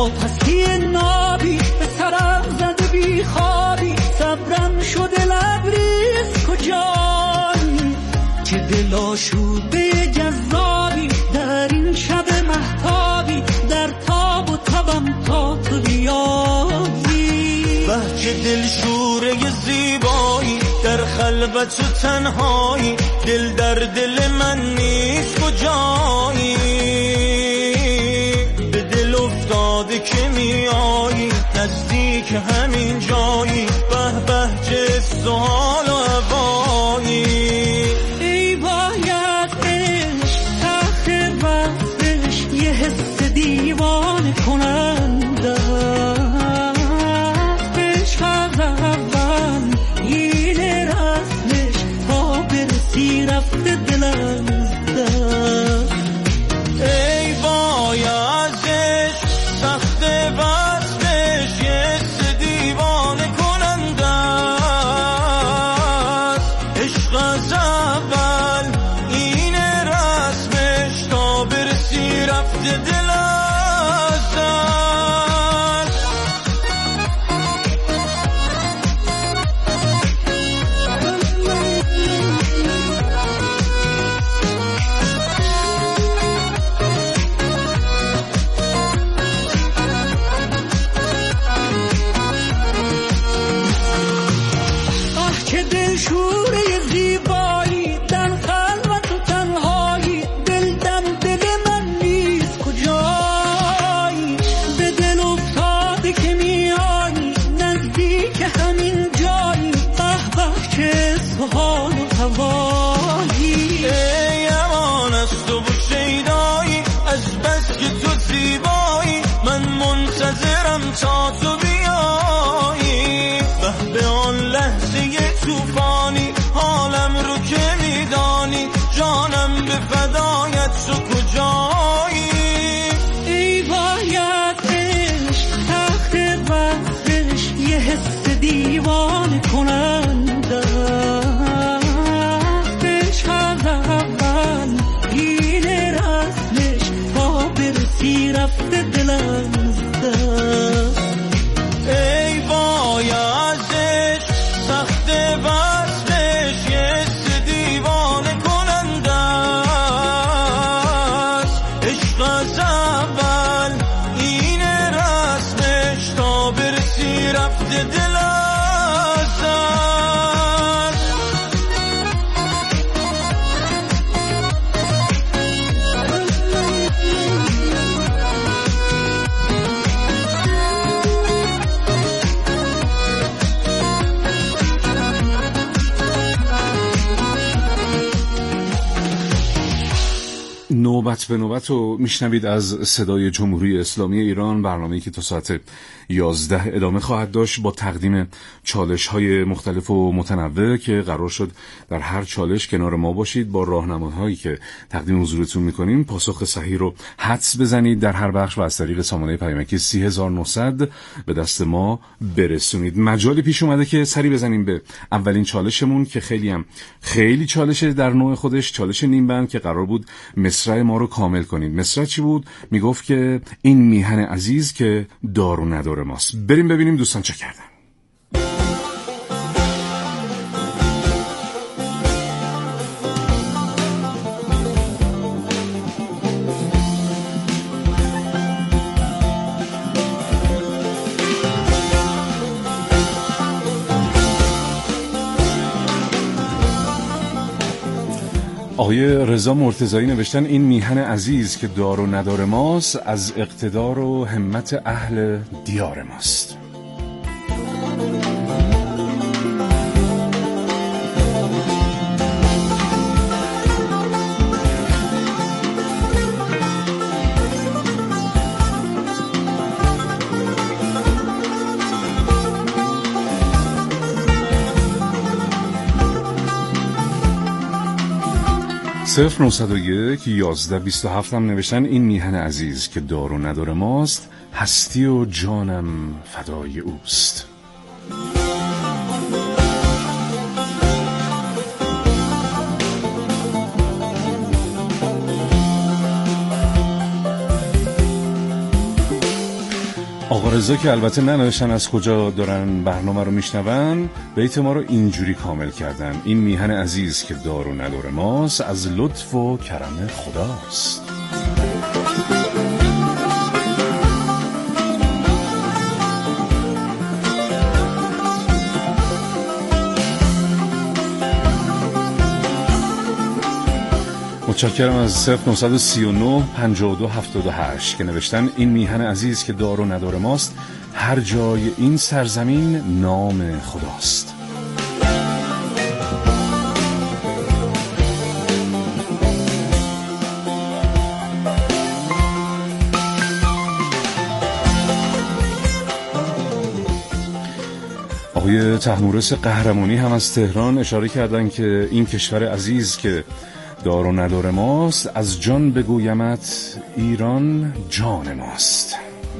با پستی نابی به سرم زده بی خوابی، صبرم شده لبریز کجایی که دل آشوده جذابی در این شب مهتابی، در تاب و تبم تا تو بیایی. بهجه دلشوره زیبایی در خلوت و تنهایی، دل در دل من نیست کجایی، به دل افتاده که میایی نزدیک همین جایی، به بهجه سوال و هوایی. ای باید عشق تخت وقتش یه حس دیوانه کننده، عشق از اول این رسمش تا برسی رفته دلم زده. ای باید عشق سخت وصلش یه حس دیوانه کننده است، عشق از اول این رسمش تا برسی رفته دل ازل. که دلشوره زیبایی در خلوت و تنهایی، دل دم دل من نیست کجایی، به دل افتاده که میایی نزدیک همین جایی، به به چه سوال و هوایی. ای امان از تو و شیدایی، از بس که تو زیبایی من منتظرم تا تو بیایی، به آن لحظه توفانی حالم رو که میدانی، جانم به فدایت تو کجایی. ای باید عشق تخت وقتش یه حس دیوانه کننده، عشق از اول این رسمش تا برسی رفته دلم زده. ای باید عشق سخت وصلش یه حس دیوانه کننده است، عشق از اول این رسمش تا برسی رفته دل ازل. نوبت به نوبت رو میشنوید از صدای جمهوری اسلامی ایران، برنامه‌ای که تا ساعت 11 ادامه خواهد داشت با تقدیم چالش‌های مختلف و متنوع که قرار شد در هر چالش کنار ما باشید، با راهنماهایی که تقدیم حضورتون می‌کنیم پاسخ صحیح رو حدس بزنید در هر بخش و از طریق سامانه پیامکی 30900 به دست ما برسونید. مجالی پیش اومده که سری بزنیم به اولین چالشمون که خیلی چالشه در نوع خودش، چالش نیم بند که قرار بود مصرع ما رو کامل کنید. مصرع چی بود؟ میگفت که این میهن عزیز که دار و ندار ماست. بریم ببینیم دوستان چه کردن. آقای رضا مرتضایی نوشتن این میهن عزیز که دار و ندار ماست، از اقتدار و همت اهل دیار ماست. 0901 1127 هم نوشتن این میهن عزیز که دار و ندار ماست، هستی و جانم فدای اوست. ملاحظه که البته ننوشتن از کجا دارن برنامه رو میشنون، بیت ما رو اینجوری کامل کردن: این میهن عزیز که دار و ندار ماست، از لطف و کرم خداست. متشکرم از 0939 52 78 که نوشتن این میهن عزیز که دار و ندار ماست، هر جای این سرزمین نام خداست. آقای طهمورث قهرمانی هم از تهران اشاره کردن که این کشور عزیز که دار و ندار ماست، از جان بگویمت ایران جان ماست.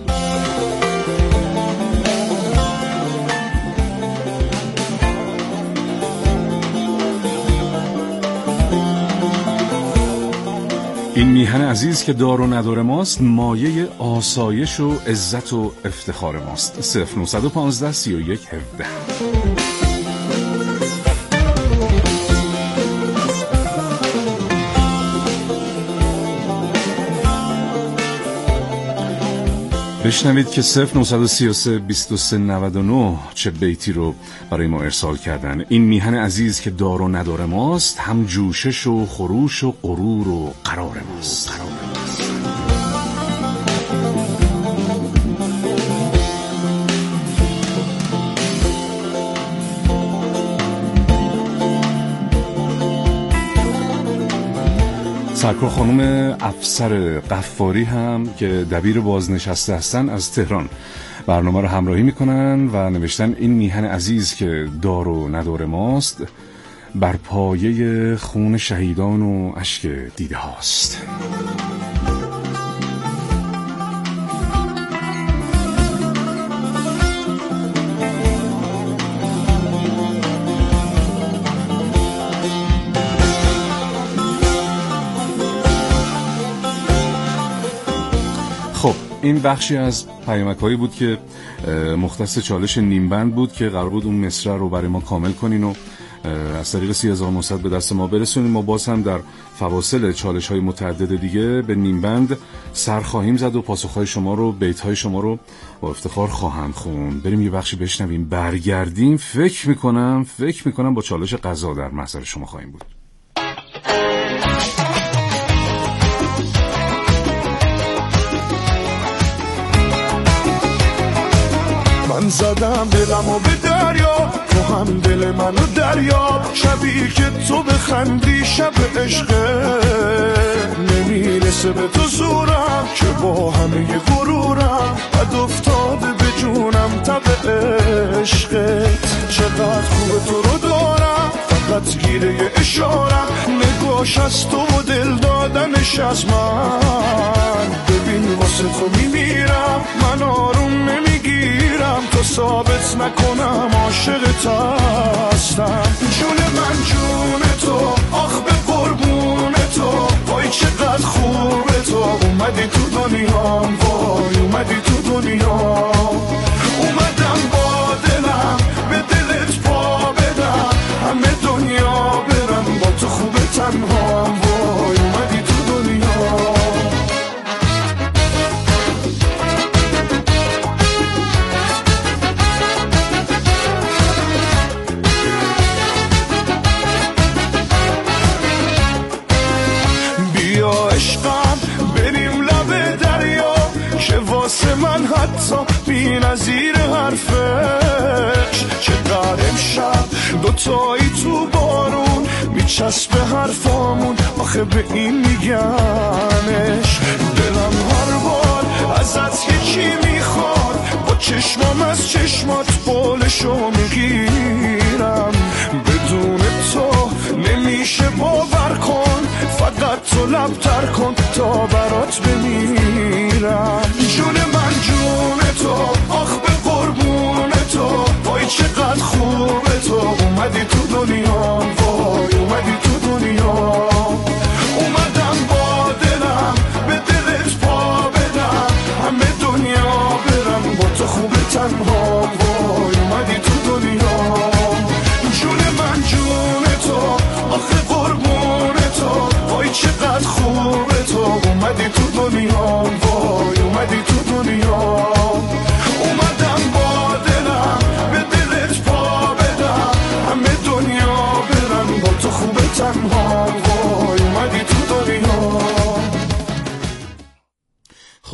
این میهن عزیز که دار و ندار ماست، مایه آسایش و عزت و افتخار ماست. 0915 31 17. بشنوید که 0933 23 99 چه بیتی رو برای ما ارسال کردن. این میهن عزیز که دار و ندار ماست، هم جوشش و خروش و غرور و قرار ماست. سرکار خانم افسر قفاری هم که دبیر بازنشسته هستن از تهران برنامه رو همراهی میکنن و نوشتن این میهن عزیز که دار و ندار ماست، بر پایه خون شهیدان و اشک دیده هاست. این بخشی از پیامک‌هایی بود که مختص چالش نیمبند بود که قرار بود اون مصرع رو برای ما کامل کنین و از طریق 3900 به دست ما برسونین. ما باز هم در فواصل چالش‌های متعدد دیگه به نیمبند سر خواهیم زد و پاسخ‌های شما رو، بیت‌های شما رو با افتخار خواهم خوند. بریم یه بخشی بشنویم، برگردیم. فکر می‌کنم با چالش قضا در محضر شما خواهیم بود. من زدم دلمو به دریا، تو هم دل منو دریاب. شبی که تو بخندی شب عشقه، نمیرسه به تو زورم که با همه غرورم بد افتاده به جونم تب عشقت. چقدر خوبه تو رو دارم، فقط گیره اشارم، نگاش از تو و دل دادنش از من. ببین واسه تو میمیرم، من آروم نمیگیرم تو ثابت نکنم عاشقت هستم. جون من جون تو، آخ به قربون تو، وای چقدر خوبه تو، اومدی تو دنیام، وای اومدی تو دنیا. اومدم با دلم به دلت پا بدم، همه دنیا برم با تو خوبه تنهام، وای اومدی تو دنیا. واسه من حتی بی نظیر حرفش، چقدر امشب دوتایی تو بارون میچسبه حرفامون، آخه به این میگنش. دلم هر بار ازت یکی میخواد، با چشمام از چشمات بالشو میگیرم. بدون تو نمیشه باور کن، فقط تو لبتر کن تا برات بمیرم. جون من جون تو، آخ به قربون تو، وای چقدر خوبه تو، اومدی تو دنیا، وای اومدی تو دنیا. اومدم با دلم به دلت پا بدم، همه دنیا برم با تو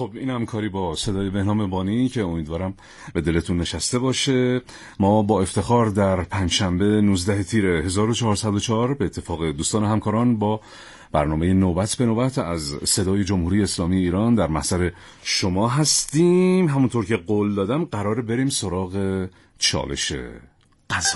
خب این همکاری با صدای بهنام بانی که امیدوارم به دلتون نشسته باشه. ما با افتخار در پنجشنبه 19 تیر 1404 به اتفاق دوستان همکاران با برنامه نوبت به نوبت از صدای جمهوری اسلامی ایران در محضر شما هستیم. همونطور که قول دادم قراره بریم سراغ چالش قضا.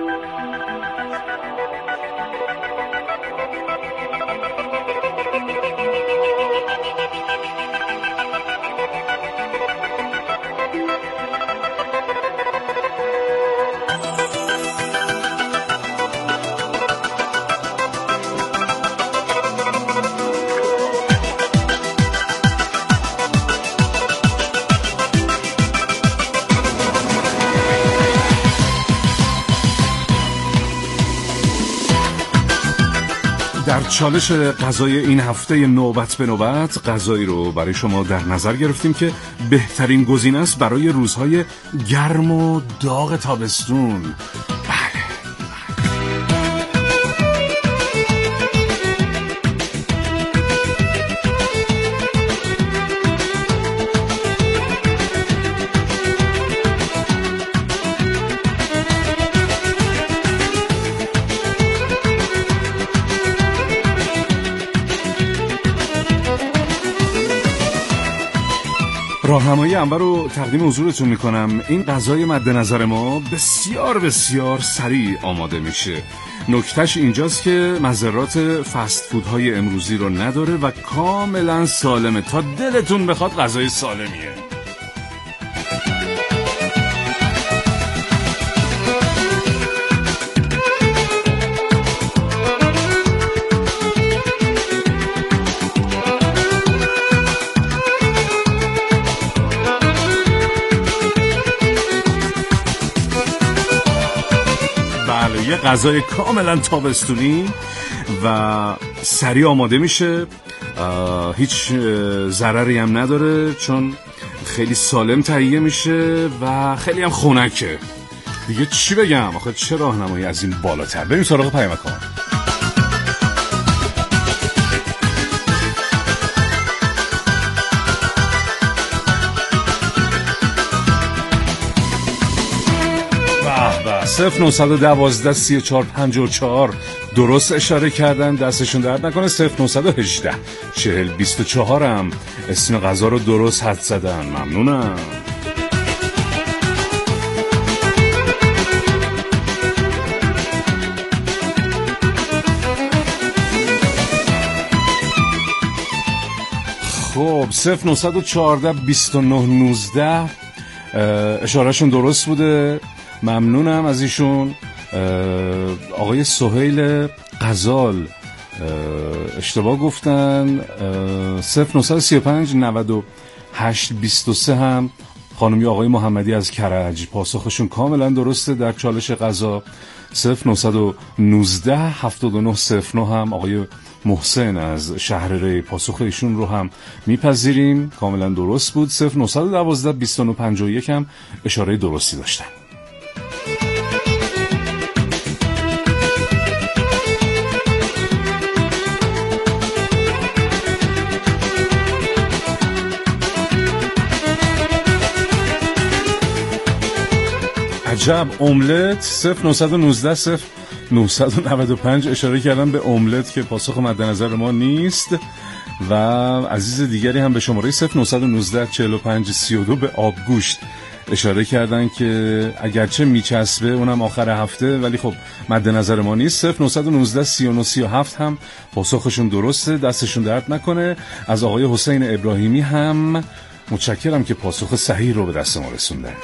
در چالش غذای این هفته نوبت به نوبت غذایی رو برای شما در نظر گرفتیم که بهترین گزینه است برای روزهای گرم و داغ تابستون. راهنمایی انبر رو تقدیم حضورتون میکنم. این غذای مد نظر ما بسیار بسیار سریع آماده میشه. نکتهش اینجاست که مضرات فست فودهای امروزی رو نداره و کاملا سالمه. تا دلتون بخواد غذای سالمیه. یه غذای کاملا تابستونی و سریع آماده میشه. هیچ ضرری هم نداره چون خیلی سالم تهیه میشه و خیلی هم خنکه. دیگه چی بگم؟ آخه چه راهنمایی از این بالاتر. بریم سراغ پیامک‌ها. (0912) 3454 درست اشاره کردن، دستشون درد نکنه. 0918 4024 هم اسم غذا رو درست حد زدن. ممنونم. خب 0914 2919 اشارهشون درست بوده. ممنونم از ایشون. آقای سهیل غزال اشتباه گفتن. 0935 98 23 هم خانمی آقای محمدی از کرج پاسخشون کاملا درسته در چالش غذا. 0919 7909 هم آقای محسن از شهر ری پاسخ ایشون رو هم میپذیریم، کاملا درست بود. 0912 2951 هم اشاره درستی داشتن. عجب املت. 0919 0995 اشاره کردم به املت که پاسخ مد نظر ما نیست. و عزیز دیگری هم به شماره 0919 45 32 به آبگوشت اشاره کردن که اگرچه میچسبه اونم آخر هفته ولی خب مد نظر ما نیست. 0919 39 37 هم پاسخشون درسته، دستشون درد نکنه. از آقای حسین ابراهیمی هم متشکرم که پاسخ صحیح رو به دست ما رسوندن.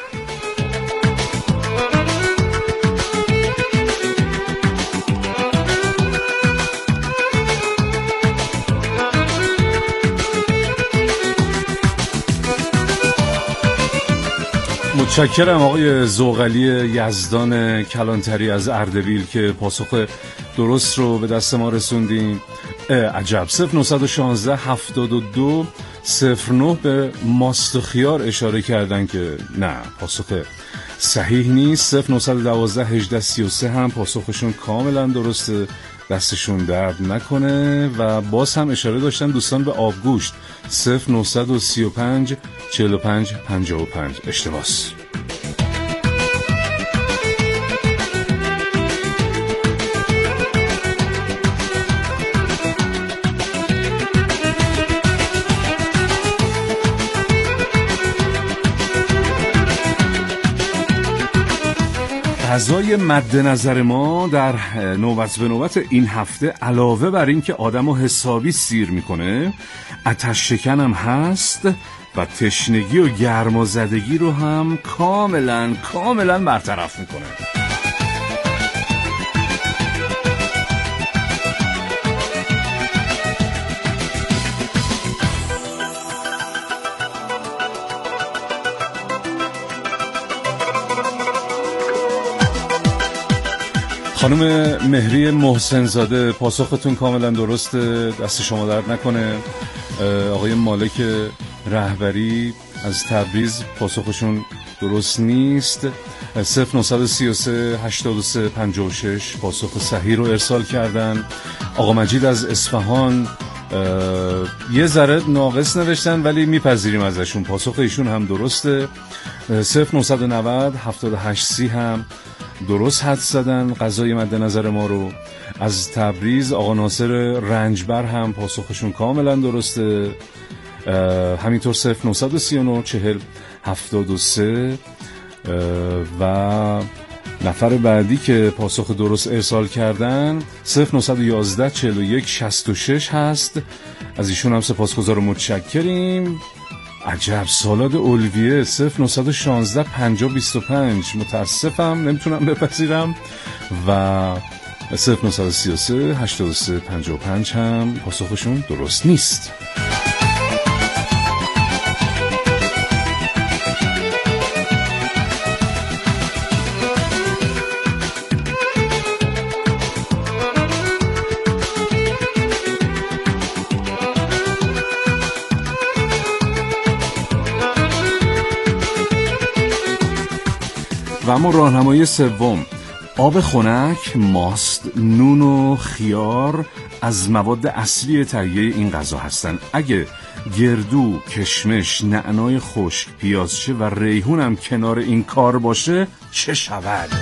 متشکرم آقای زوغلی یزدان کلانتری از اردبیل که پاسخ درست رو به دست ما رسوندین. عجب. 0916 72 09 به ماست و خیار اشاره کردن که نه، پاسخ صحیح نیست. 0912 18 33 هم پاسخشون کاملا درسته، دستشون درد نکنه. و باز هم اشاره داشتن دوستان به آبگوشت 0935 45 55 اشتباس. غذای مد نظر ما در نوبت به نوبت این هفته علاوه بر این که آدمو حسابی سیر میکنه، آتش شکن هم هست و تشنگی و گرمازدگی رو هم کاملا برطرف میکنه. خانم مهری محسن زاده، پاسختون کاملا درسته، دست شما درد نکنه. آقای مالک رهبری از تبریز، پاسخشون درست نیست. 0933 83 56 پاسخ صحیح رو ارسال کردن. آقا مجید از اصفهان یه ذره ناقص نوشتن ولی میپذیریم ازشون، پاسخ ایشون هم درسته. 0990 78 30 هم درست حد زدن غذای مد نظر ما رو. از تبریز آقا ناصر رنجبر هم پاسخشون کاملا درسته. همینطور 0939 40 73 و نفر بعدی که پاسخ درست ارسال کردن 0911 41 66 هست. از ایشون هم سپاسگزار و متشکریم. عجب، سالاد اولویه 0916 50 25 متاسفم نمیتونم بپذیرم. و 0933 83 55 هم پاسخشون درست نیست. و اما راهنمایی سوم، آب خنک، ماست، نون و خیار از مواد اصلی تهیه این غذا هستن. اگه گردو، کشمش، نعنای خشک، پیازچه و ریحون هم کنار این کار باشه چه شود؟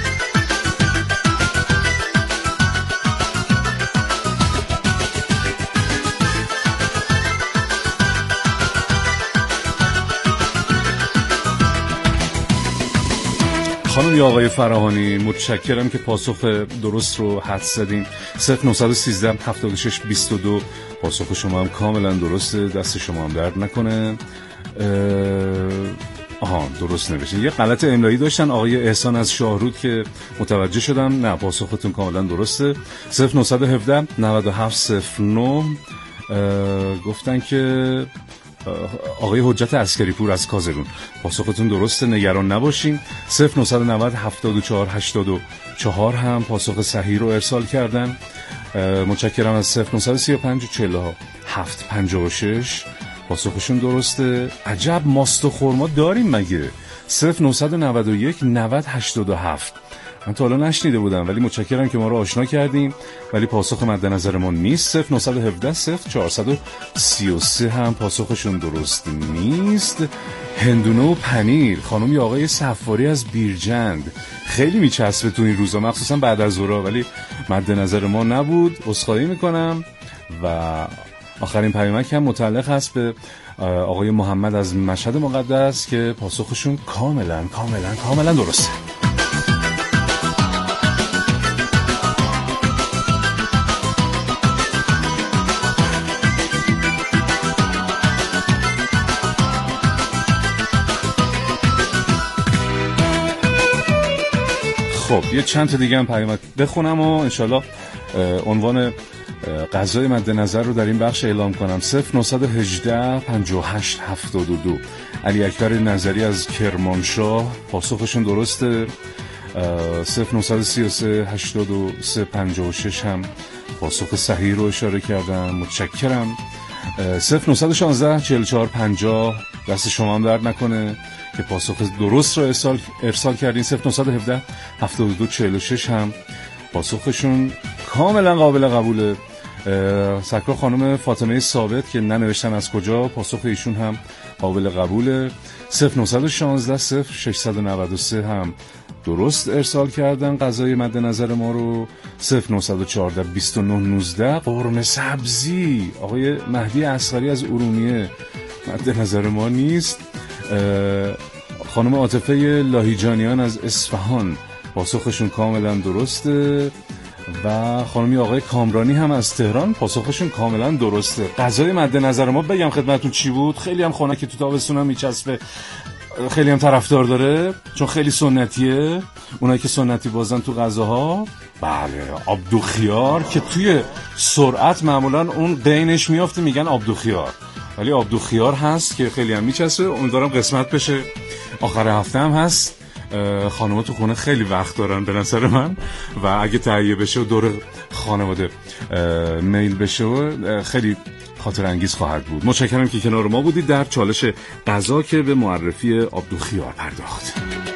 خانم یا آقای فراهانی، متشکرم که پاسخ درست رو حدس زدین. 0913 76 22 پاسخ شما هم کاملا درسته، دست شما هم درد نکنه. درست نوشتین. یه غلط املایی داشتن آقای احسان از شاهرود که متوجه شدم. نه، پاسختون کاملا درسته. 0917 9709 گفتن که آقای حجت عسکری پور از کازرون، پاسختون درسته، نگران نباشین. 0990 74 84 هم پاسخ صحیح رو ارسال کردن. متشکرم. از 0935 47 56 پاسخشون درسته. عجب، ماست و خرما داریم مگه؟ 0991 90 87 من تا حالا نشنیده بودم ولی متشکرم که ما رو آشنا کردیم، ولی پاسخ مد نظر ما نیست. 0917 0433 هم پاسخشون درست نیست. هندونه و پنیر، خانم یا آقای صفاری از بیرجند، خیلی میچسبه تو این روزا مخصوصا بعد از ظهر، ولی مد نظر ما نبود، عذرخواهی میکنم. و آخرین پیامک هم متعلق هست به آقای محمد از مشهد مقدس که پاسخشون کاملا درسته. خب یه چند تا دیگه هم پیامک بخونم و انشالله عنوان غذای مد نظر رو در این بخش اعلام کنم. 0918 58 72 علی اکبر نظری از کرمانشاه، پاسخشون درسته. 0933 83 56 هم پاسخ صحیح رو اشاره کردم، متشکرم. 0916 44 50 دست شما هم درد نکنه که پاسخ درست رو ارسال کردین. 0917 72 46 هم پاسخشون کاملا قابل قبوله. سرکار خانم فاطمه ثابت که ننوشتن از کجا، پاسخ ایشون هم قابل قبوله. 0916 0693 هم درست ارسال کردن غذای مد نظر ما رو. 0914 2919 قرمه سبزی آقای مهدی اصغری از ارومیه مد نظر ما نیست. خانم عاطفه لاهیجانیان از اصفهان پاسخشون کاملا درسته و خانمی آقای کامرانی هم از تهران پاسخشون کاملا درسته. غذای مد نظر ما بگم خدمتتون چی بود؟ خیلی هم خنک تو تابستون هم میچسبه، خیلی هم طرفدار داره چون خیلی سنتیه. اونایی که سنتی بازن تو غذاها، بله، آبدو خیار که توی سرعت معمولا اون قینش میافته میگن آبدو خیار، ولی آبدو خیار هست که خیلی هم میچسبه. امیدوارم قسمت بشه. آخر هفته هم هست. خانم‌ها تو خونه خیلی وقت دارن به نظر من و اگه تهیه بشه و دور خانواده میل بشه و خیلی خاطر انگیز خواهد بود. متشکرم که کنار ما بودید در چالش غذا که به معرفی آبدو خیار پرداخت.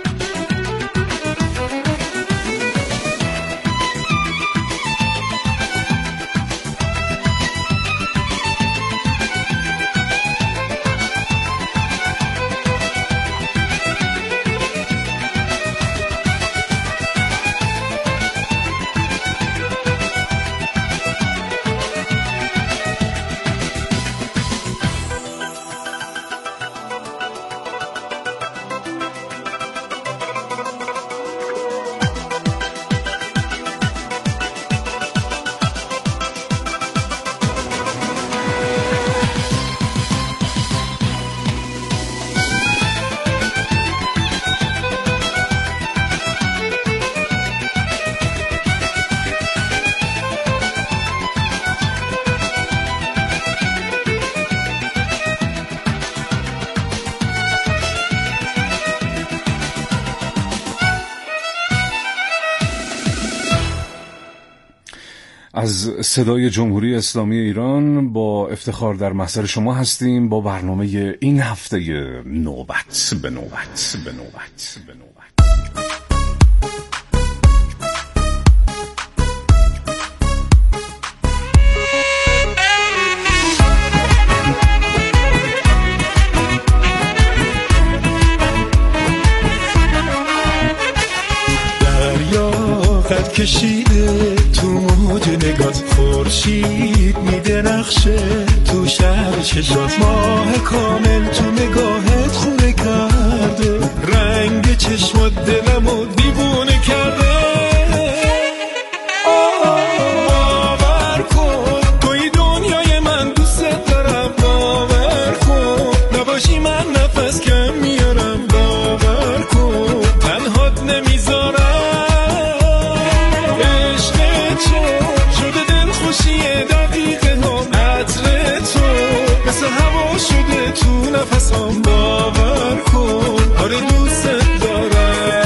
از صدای جمهوری اسلامی ایران با افتخار در محضر شما هستیم با برنامه این هفته نوبت به نوبت به نوبت به نوبت. قد کشیده تو موج نگات، خورشید میدرخشه تو شب چشات، ماه کامل تو نگاهت خونه کرده، رنگ چشمات دلمو دیوونه کرده. باور کن توی دنیای من دوست دارم، باور کن نباشی من نفس کم میارم، باور کن تنهات نمیذارم. هوا شده تو نفسم، باور کن آره دوست دارم.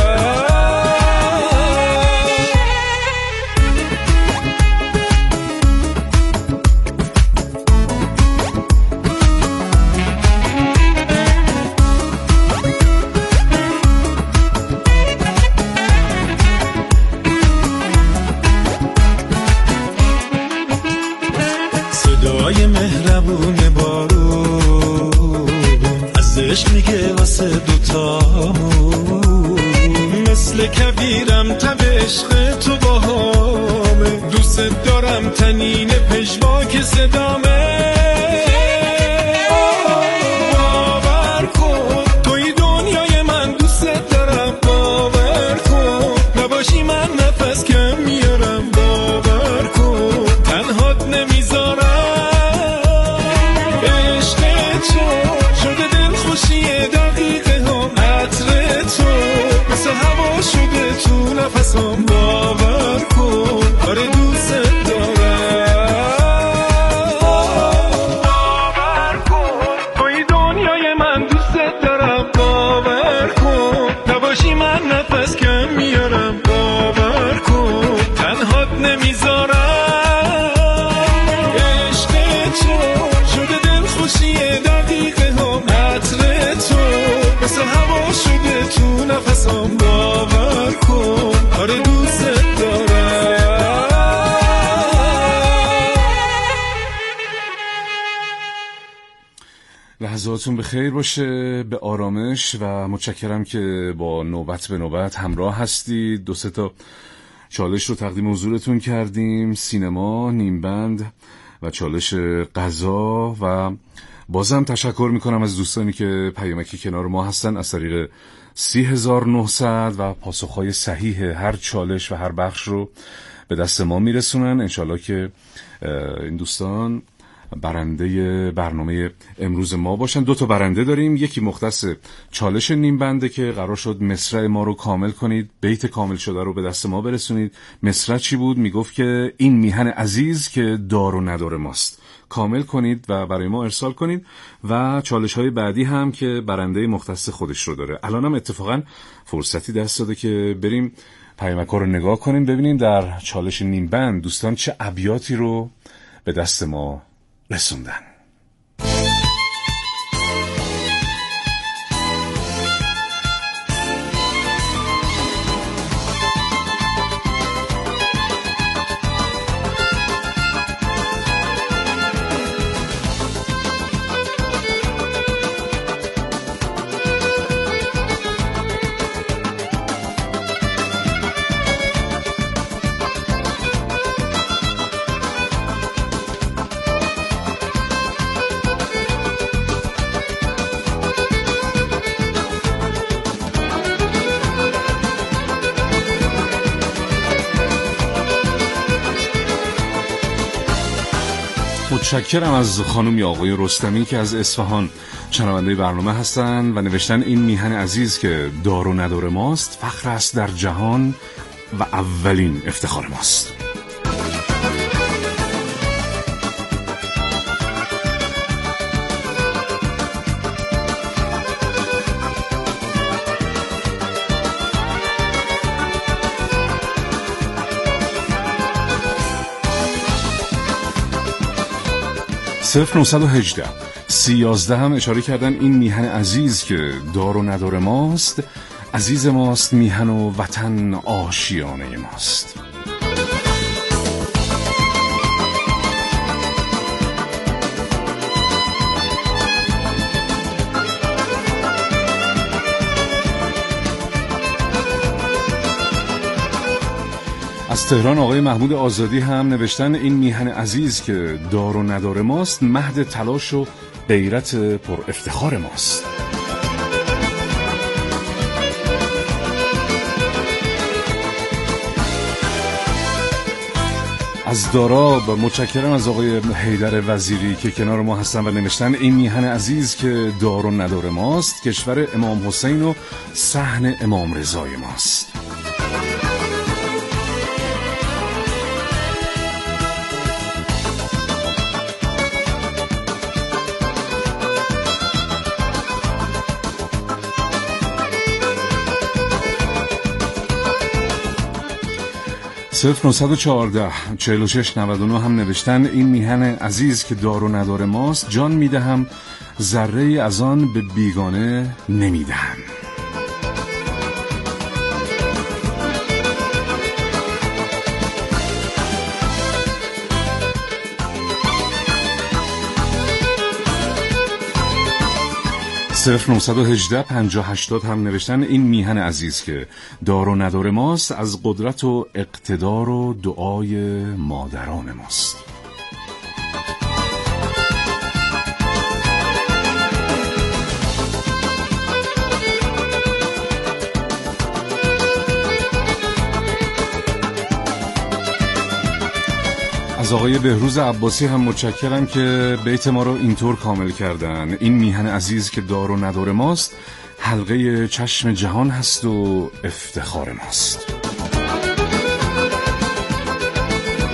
صدای مهربون عشق میگه واسه دوتامون، مثل کبیرم تب عشق تو باهامه، دوست دارم تنین پژواک صدامه. باور کن توی دنیای من دوست دارم، باور کن نباشی من نفس کم میارم، باور کن تنهات نمیذارم. عشق تو خوشیه دقیقه هم عطر تو، مثل هوا شده تو نفسم، باور کن آره دوست دارم. باور کن توی دنیای من دوست دارم، باور کن نباشی من نفس کم میارم، باور کن تنهات نمیذارم. عشق تو شده دل خوشیه دقیقه هم عطر تو، مثل هوا شده تو نفسم، باور کن آره دوست دارم. لحظاتون به خیر باشه، به آرامش، و متشکرم که با نوبت به نوبت همراه هستید. 2-3 تا چالش رو تقدیم حضورتون کردیم: سینما، نیمبند و چالش غذا. و بازم تشکر میکنم از دوستانی که پیامکی کنار ما هستن از طریق 30900 و پاسخهای صحیح هر چالش و هر بخش رو به دست ما میرسونن. انشالله که این دوستان برنده برنامه امروز ما باشن. 2 تا برنده داریم، یکی مختص چالش نیم بنده که قرار شد مصرع ما رو کامل کنید، بیت کامل شده رو به دست ما برسونید. مصرع چی بود؟ میگفت که این میهن عزیز که دار و ندار ماست. کامل کنید و برای ما ارسال کنید. و چالش های بعدی هم که برنده مختص خودش رو داره. الان هم اتفاقا فرصتی دست داده که بریم پیامک‌ها رو نگاه کنیم، ببینیم در چالش نیم بند دوستان چه ابیاتی رو به دست ما رسوندن. متشکرم از خانم آقای رستمی که از اصفهان شنونده برنامه هستن و نوشتن این میهن عزیز که دار و ندار ماست، فخر است در جهان و اولین افتخار ماست. صفر 918 311 هم اشاره کردن این میهن عزیز که دار و ندار ماست، عزیز ماست میهن و وطن آشیانه ماست. از تهران آقای محمود آزادی هم نوشتن این میهن عزیز که دار و ندار ماست، مهد تلاش و غیرت پر افتخار ماست. از داراب متشکرم از آقای حیدر وزیری که کنار ما هستن و نوشتن این میهن عزیز که دار و ندار ماست، کشور امام حسین و صحن امام رضای ماست. صفر 914 4699 هم نوشتن این میهن عزیز که دار و ندار ماست، جان میدهم ذره از آن به بیگانه نمیدهم. صفر 918 5080 هم نوشتن این میهن عزیز که دار و ندار ماست، از قدرت و اقتدار و دعای مادران ماست. از آقای بهروز عباسی هم متشکرم که بیت ما رو اینطور کامل کردن: این میهن عزیز که دار و ندار ماست، حلقه چشم جهان هست و افتخار ماست.